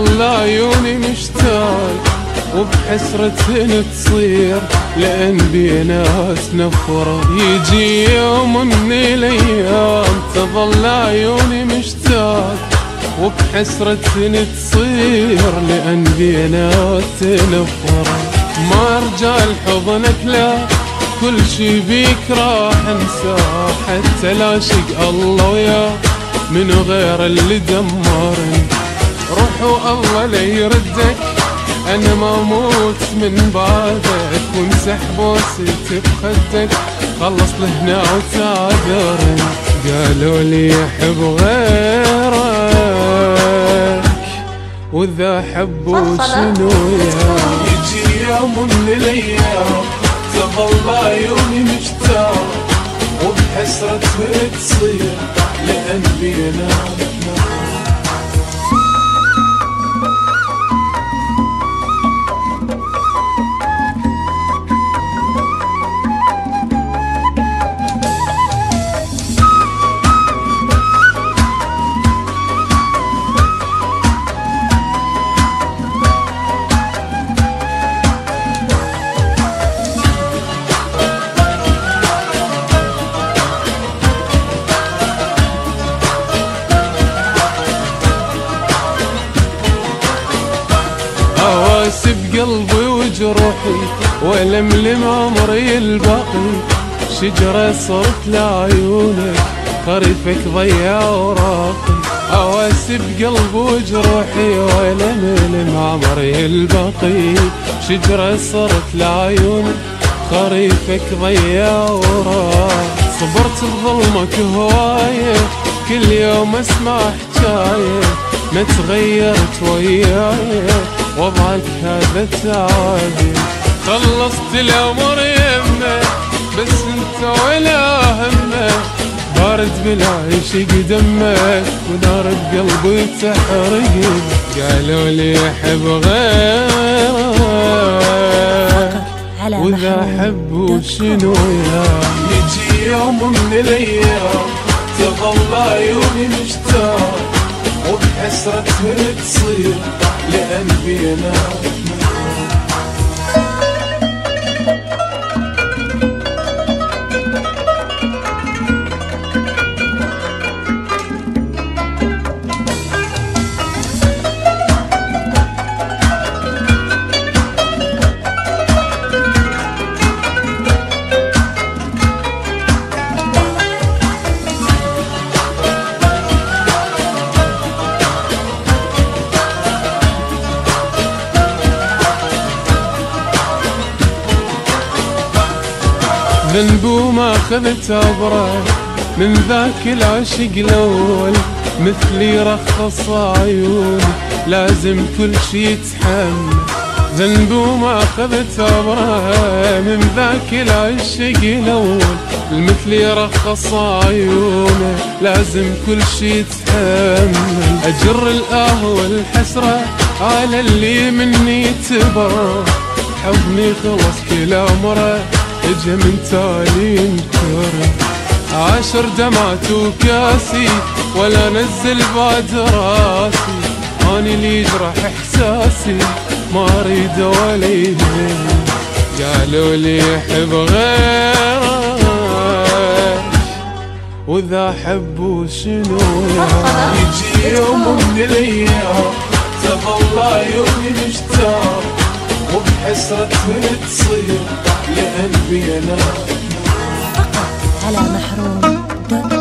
تظل عيوني مشتاق وبحسرة تصير لأن بيناس نفرة. يجي يوم من الأيام تظل عيوني مشتاق وبحسرة تصير لأن بيناس نفرة. ما أرجع لحضنك لا كل شي بيك راح انساه، حتى لا شق الله وياه من غير اللي دمرني. روح والله لا يردك انا ما اموت من بعدك، وامسح بوسيتي بخدك خلص لهنا وتعذرني. قالوا لي يحب غيرك واذا حبوا شنو يا. يجي يوم من الايام تظل عيوني مشتاق وبحسرة تصير لأن بينا. بقلبي وجروحي ولملم عمري الباقي، شجرة صرت لعيونك خريفك ضيع وراقي. اواسي بقلبي وجروحي ولملم عمري الباقي، شجرة صرت لعيونك خريفك ضيع وراقي. صبرت بظلمك هواية كل يوم اسمع حكاية، ما تغيرت وياي وضعك هذا تعبي. خلصت الامر يمه بس انت ولا همه، بارد بالعيش دمك ونار بقلبي تحرقني. قالوا لي يحب غيرك واذا حبوا شنو يا. يجي يوم من الايام تظل عيوني مشتاق وبحسرة تصير لأن بينا. ذنب وما اخذت عبره من ذاك العشق الاول، مثلي رخص عيوني لازم كل شي يتحمل. ذنب وما اخذت عبره من ذاك العشق الاول، مثلي رخص عيوني لازم كل شي يتحمل. اجر الاه والحسره على اللي مني تبر، حضني خلص كل عمره اجا من تالي انكر. عاشر دمعت وكاسي ولا نزل بعد راسي، اني اللي يجرح احساسي ما اريد ولا يهمني. قالوا لي يحب غيرك واذا حبوا شنو يا. يجي يوم من الايام تظل عيوني مشتاق وبحسرة تصير لأن بينا. فقط على محروم دوت